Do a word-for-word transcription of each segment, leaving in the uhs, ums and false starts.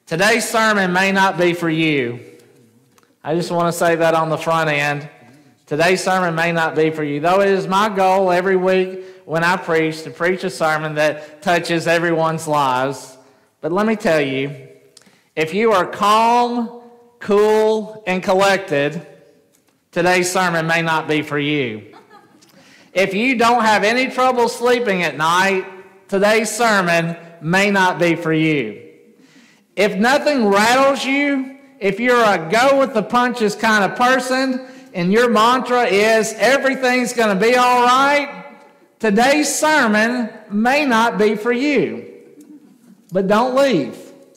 Today's sermon may not be for you. I just want to say that on the front end. Today's sermon may not be for you, though it is my goal every week when I preach to preach a sermon that touches everyone's lives. But let me tell you, if you are calm, cool, and collected, today's sermon may not be for you. If you don't have any trouble sleeping at night, today's sermon may not be for you. If nothing rattles you, if you're a go-with-the-punches kind of person, and your mantra is everything's going to be all right, today's sermon may not be for you. But don't leave.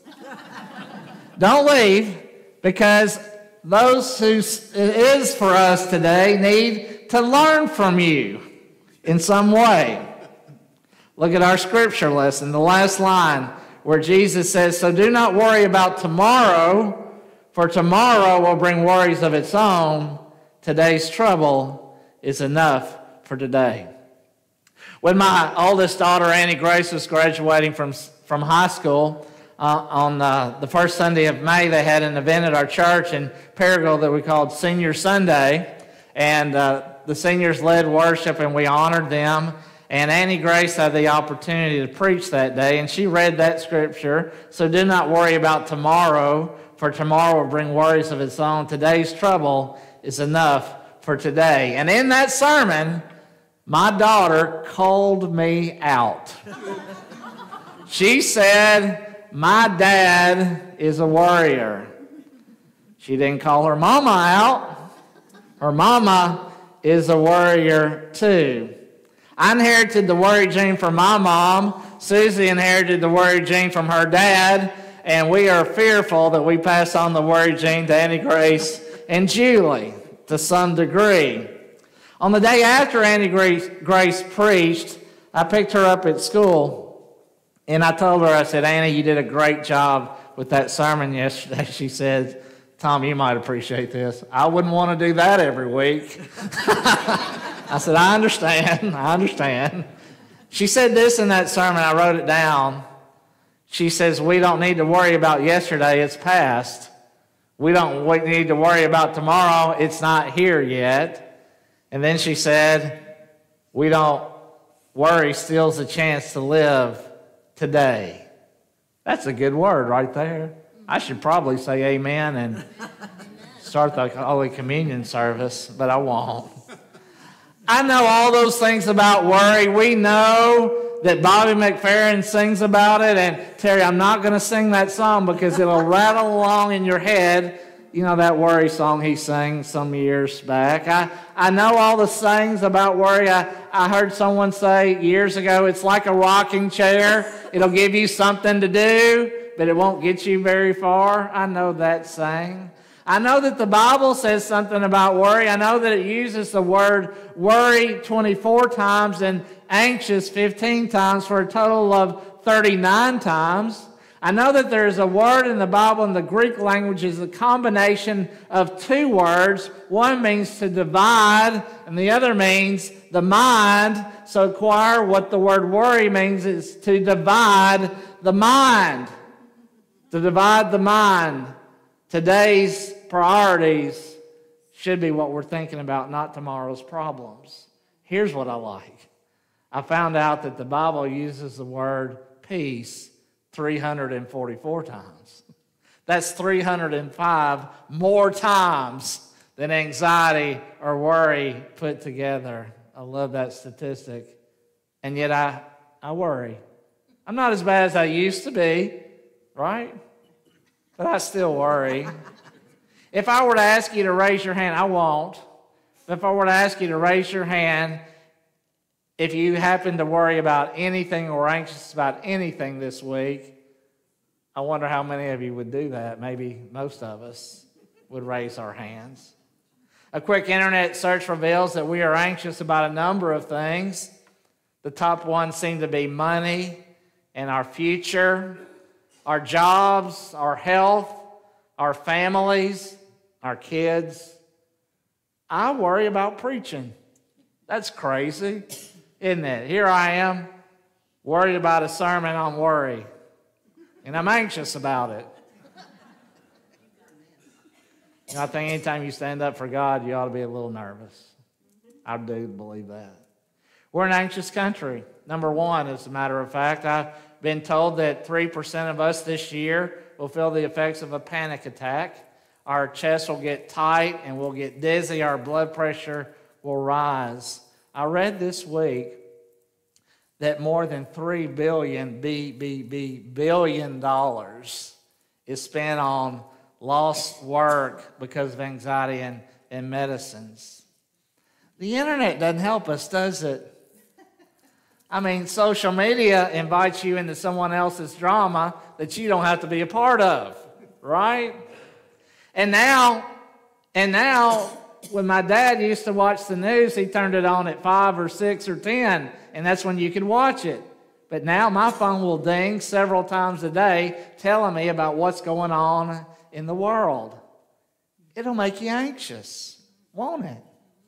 Don't leave, because those who it is for us today need to learn from you in some way. Look at our scripture lesson, the last line, where Jesus says, "So do not worry about tomorrow, for tomorrow will bring worries of its own. Today's trouble is enough for today." When my oldest daughter, Annie Grace, was graduating from, from high school, uh, on uh, the first Sunday of May, they had an event at our church in Paragould that we called Senior Sunday. And uh, the seniors led worship, and we honored them. And Annie Grace had the opportunity to preach that day, and she read that scripture, "So do not worry about tomorrow, for tomorrow will bring worries of its own. Today's trouble is enough for today." And in that sermon, my daughter called me out. She said, "My dad is a worrier." She didn't call her mama out. Her mama is a worrier too. I inherited the worry gene from my mom. Susie inherited the worry gene from her dad. And we are fearful that we pass on the worry gene to Annie Grace and Julie to some degree. On the day after Annie Grace, Grace preached, I picked her up at school. And I told her, I said, "Annie, you did a great job with that sermon yesterday." She said, "Tom, you might appreciate this. I wouldn't want to do that every week." I said, "I understand, I understand." She said this in that sermon, I wrote it down. She says, "We don't need to worry about yesterday, it's past. We don't need to worry about tomorrow, it's not here yet." And then she said, "We don't worry steals the chance to live today." That's a good word right there. I should probably say amen and start the Holy Communion service, but I won't. I know all those things about worry. We know that Bobby McFerrin sings about it. And Terry, I'm not going to sing that song because it'll rattle along in your head. You know that worry song he sang some years back. I, I know all the sayings about worry. I, I heard someone say years ago, it's like a rocking chair. It'll give you something to do, but it won't get you very far. I know that saying. I know that the Bible says something about worry. I know that it uses the word worry twenty-four times and anxious fifteen times for a total of thirty-nine times. I know that there is a word in the Bible in the Greek language is a combination of two words. One means to divide, and the other means the mind. So, choir, what the word worry means is to divide the mind. To divide the mind. Today's priorities should be what we're thinking about, not tomorrow's problems. Here's what I like. I found out that the Bible uses the word peace three hundred forty-four times. That's three hundred five more times than anxiety or worry put together. I love that statistic. And yet I, I worry. I'm not as bad as I used to be, right? But I still worry. If I were to ask you to raise your hand, I won't. But if I were to ask you to raise your hand, if you happen to worry about anything or anxious about anything this week, I wonder how many of you would do that. Maybe most of us would raise our hands. A quick internet search reveals that we are anxious about a number of things. The top ones seem to be money and our future, our jobs, our health, our families, our kids. I worry about preaching. That's crazy, isn't it? Here I am, worried about a sermon on worry, and I'm anxious about it. You know, I think anytime you stand up for God, you ought to be a little nervous. I do believe that. We're an anxious country. Number one, as a matter of fact, I've been told that three percent of us this year will feel the effects of a panic attack. Our chest will get tight and we'll get dizzy. Our blood pressure will rise. I read this week that more than three billion B B B billion dollars is spent on lost work because of anxiety and, and medicines. The internet doesn't help us, does it? I mean, social media invites you into someone else's drama that you don't have to be a part of, right? And now, and now, when my dad used to watch the news, he turned it on at five or six or ten, and that's when you could watch it. But now my phone will ding several times a day telling me about what's going on in the world. It'll make you anxious, won't it?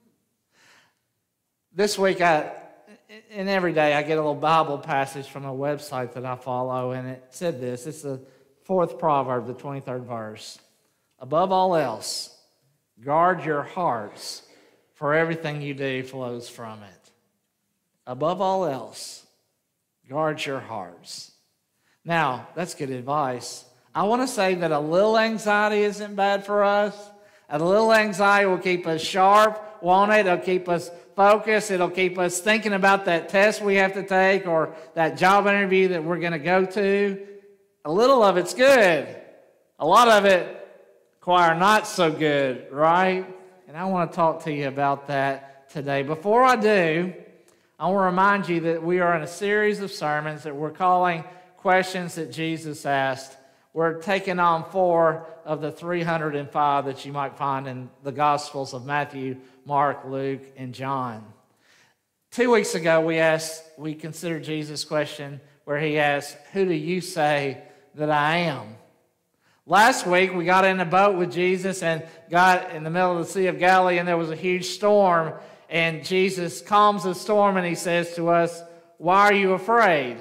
This week, I, and every day, I get a little Bible passage from a website that I follow, and it said this. It's the fourth proverb, the twenty-third verse. Above all else, guard your hearts, for everything you do flows from it. Above all else, guard your hearts. Now, that's good advice. I want to say that a little anxiety isn't bad for us. A little anxiety will keep us sharp, won't it? It'll keep us focused. It'll keep us thinking about that test we have to take or that job interview that we're going to go to. A little of it's good. A lot of it, choir, not so good, right? And I want to talk to you about that today. Before I do, I want to remind you that we are in a series of sermons that we're calling Questions That Jesus Asked. We're taking on four of the three hundred five that you might find in the Gospels of Matthew, Mark, Luke, and John. Two weeks ago, we asked, we considered Jesus' question where he asked, "Who do you say that I am?" Last week, we got in a boat with Jesus and got in the middle of the Sea of Galilee, and there was a huge storm. And Jesus calms the storm, and he says to us, "Why are you afraid?"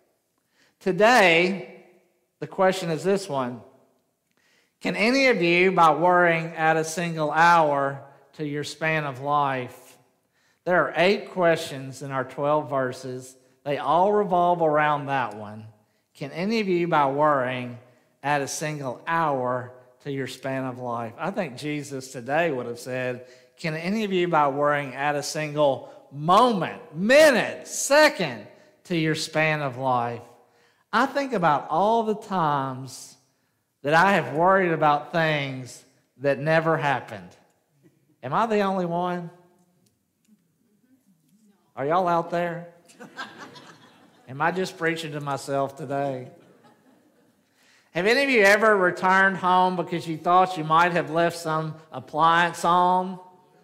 Today, the question is this one. Can any of you, by worrying, add a single hour to your span of life? There are eight questions in our twelve verses. They all revolve around that one. Can any of you, by worrying, add a single hour to your span of life? I think Jesus today would have said, can any of you, by worrying, add a single moment, minute, second to your span of life? I think about all the times that I have worried about things that never happened. Am I the only one? Are y'all out there? Am I just preaching to myself today? Have any of you ever returned home because you thought you might have left some appliance on?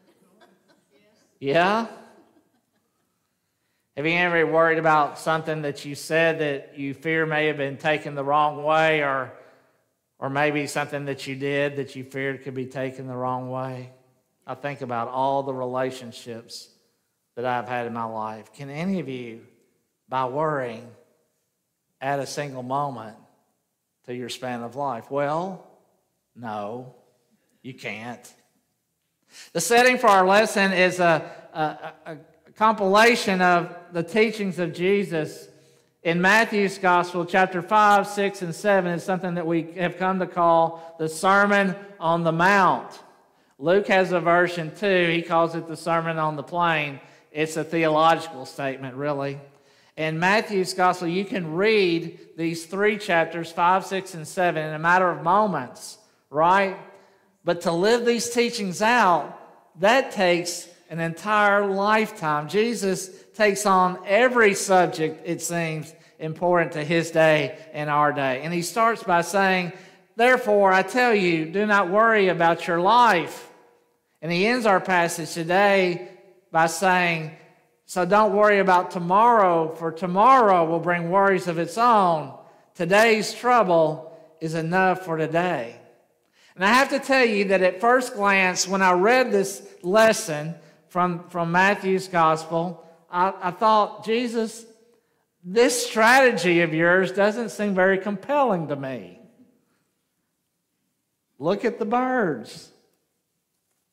Yeah? Have you ever worried about something that you said that you fear may have been taken the wrong way, or, or maybe something that you did that you feared could be taken the wrong way? I think about all the relationships that I've had in my life. Can any of you, by worrying, add a single moment to your span of life? Well, no, you can't. The setting for our lesson is a, a, a, a compilation of the teachings of Jesus in Matthew's Gospel, chapter five, six, and seven is something that we have come to call the Sermon on the Mount. Luke has a version too. He calls it the Sermon on the Plain. It's a theological statement, really. In Matthew's Gospel, you can read these three chapters, five, six, and seven, in a matter of moments, right? But to live these teachings out, that takes an entire lifetime. Jesus takes on every subject, it seems, important to his day and our day. And he starts by saying, therefore, I tell you, do not worry about your life. And he ends our passage today by saying, so don't worry about tomorrow, for tomorrow will bring worries of its own. Today's trouble is enough for today. And I have to tell you that at first glance, when I read this lesson from, from Matthew's Gospel, I, I thought, Jesus, this strategy of yours doesn't seem very compelling to me. Look at the birds.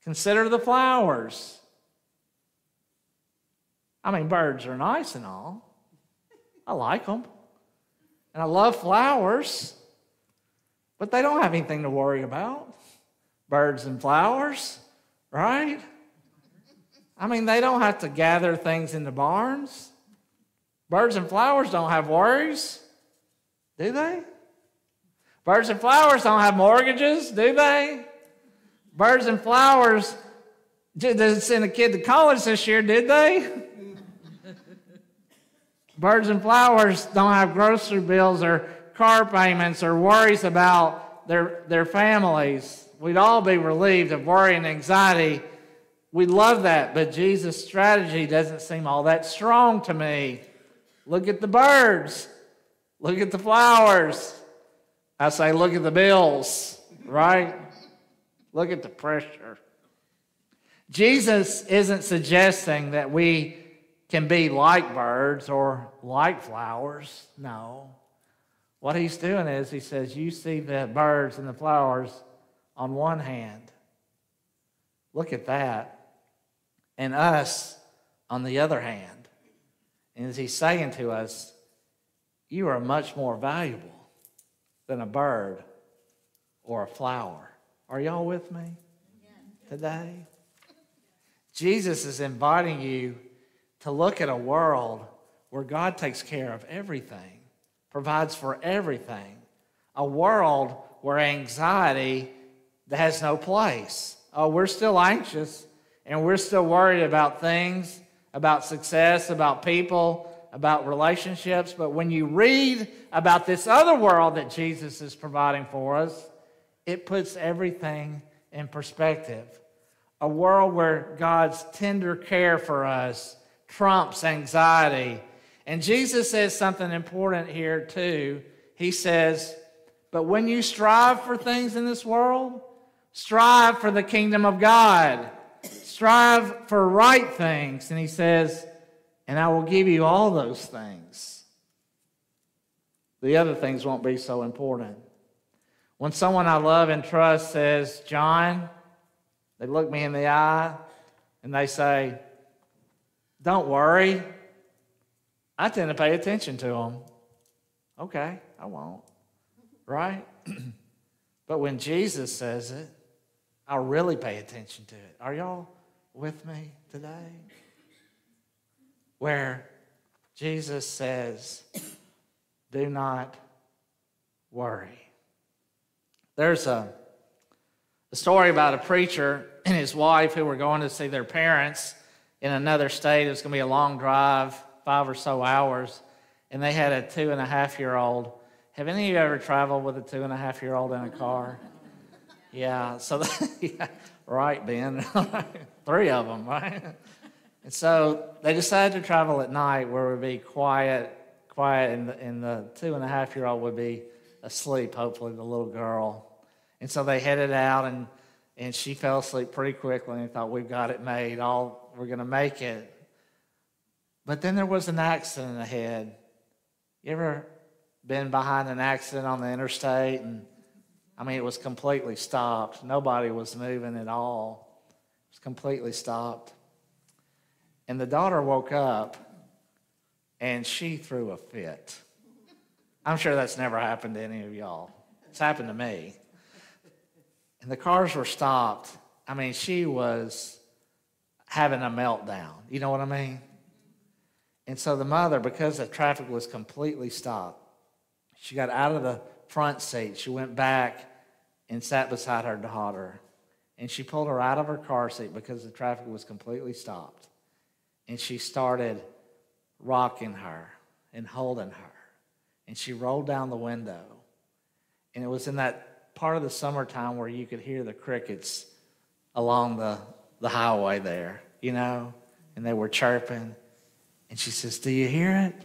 Consider the flowers. I mean, birds are nice and all. I like them. And I love flowers. But they don't have anything to worry about. Birds and flowers, right? I mean, they don't have to gather things into barns. Birds and flowers don't have worries, do they? Birds and flowers don't have mortgages, do they? Birds and flowers didn't send a kid to college this year, did they? Birds and flowers don't have grocery bills or car payments or worries about their, their families. We'd all be relieved of worry and anxiety. We love that, but Jesus' strategy doesn't seem all that strong to me. Look at the birds. Look at the flowers. I say, look at the bills, right? Look at the pressure. Jesus isn't suggesting that we can be like birds or like flowers. No. What he's doing is he says, you see the birds and the flowers on one hand. Look at that. And us on the other hand. And as he's saying to us, you are much more valuable than a bird or a flower. Are y'all with me today? Jesus is inviting you to look at a world where God takes care of everything, provides for everything. A world where anxiety has no place. Oh, we're still anxious and we're still worried about things, about success, about people, about relationships. But when you read about this other world that Jesus is providing for us, it puts everything in perspective. A world where God's tender care for us trumps anxiety. And Jesus says something important here too. He says, but when you strive for things in this world, strive for the kingdom of God. Strive for right things. And he says, and I will give you all those things. The other things won't be so important. When someone I love and trust says, John, they look me in the eye and they say, don't worry, I tend to pay attention to them. Okay, I won't. Right? But when Jesus says it, I'll really pay attention to it. Are y'all with me today? Where Jesus says, do not worry. There's a, a story about a preacher and his wife who were going to see their parents in another state. It was going to be a long drive, five or so hours, and they had a two and a half year old. Have any of you ever traveled with a two and a half year old in a car? Yeah, so they, yeah, right, Ben, three of them, right? And so they decided to travel at night where it would be quiet, quiet, and the, and the two and a half year old would be asleep, hopefully, the little girl. And so they headed out, and, and she fell asleep pretty quickly and thought, we've got it made, all we're going to make it. But then there was an accident ahead. You ever been behind an accident on the interstate? And I mean, it was completely stopped. Nobody was moving at all. It was completely stopped. And the daughter woke up, and she threw a fit. I'm sure that's never happened to any of y'all. It's happened to me. And the cars were stopped. I mean, she was having a meltdown. You know what I mean? And so the mother, because the traffic was completely stopped, she got out of the front seat. She went back and sat beside her daughter. And she pulled her out of her car seat because the traffic was completely stopped. And she started rocking her and holding her. And she rolled down the window. And it was in that part of the summertime where you could hear the crickets along the, the highway there, you know, and they were chirping. And she says, do you hear it?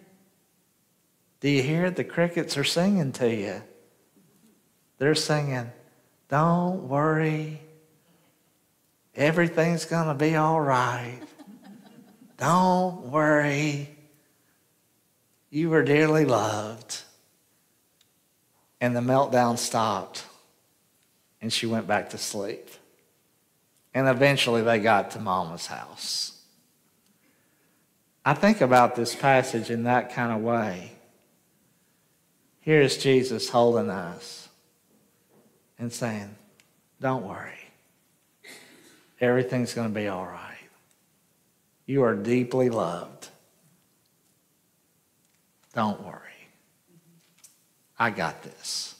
Do you hear it? The crickets are singing to you. They're singing, don't worry. Everything's going to be all right. Don't worry. You were dearly loved. And the meltdown stopped. And she went back to sleep. And eventually they got to Mama's house. I think about this passage in that kind of way. Here is Jesus holding us and saying, don't worry. Everything's going to be all right. You are deeply loved. Don't worry. I got this.